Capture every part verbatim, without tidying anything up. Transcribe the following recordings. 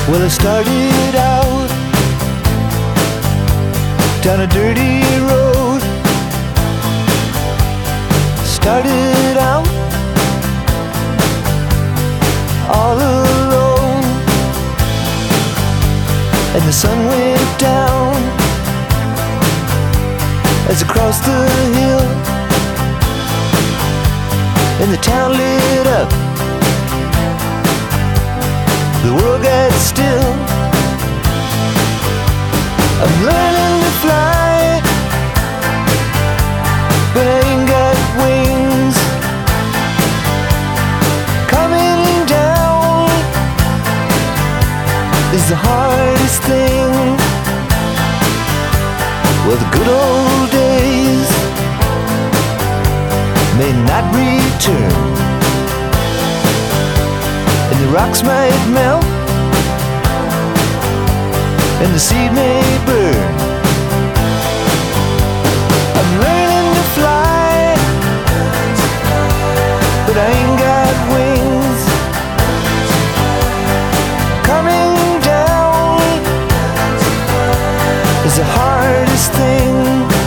Well, I started out down a dirty road. Started out all alone, and the sun went down as I crossed the hill, and the town lit up. The world got still. I'm learning to fly, but I ain't got wings. Coming down is the hardest thing. Well, the good old days may not return, and the rocks might melt, and the seed may burn. I'm learning to fly, but I ain't got wings. Coming down is the hardest thing.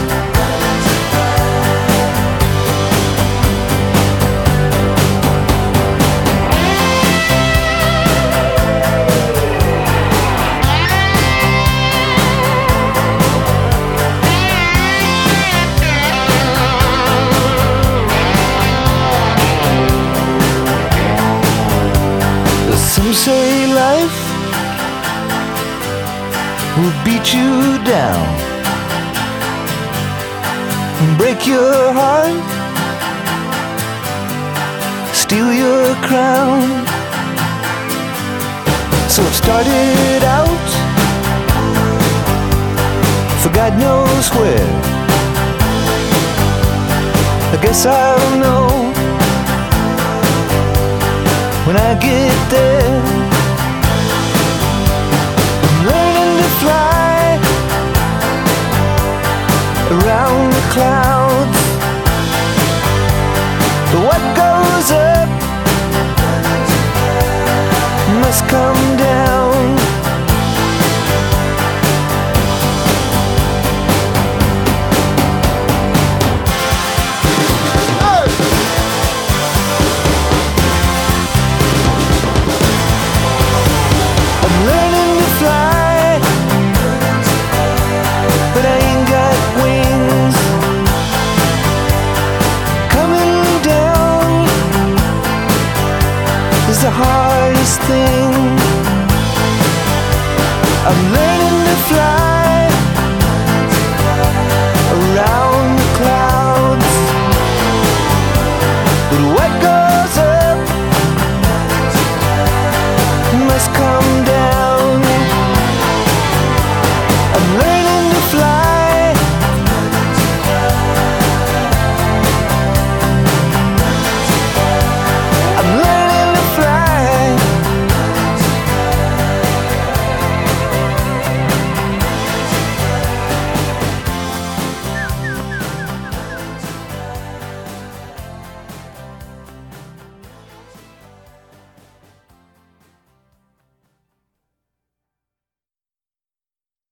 Some say life will beat you down, break your heart, steal your crown. So I've started out for God knows where. I guess I'll know when I get there. I'm learning to fly around the clouds, but what goes up must come down. But I ain't got wings. Coming down is the hardest thing. I'm learning to fly around the clouds, but what goes up must come down.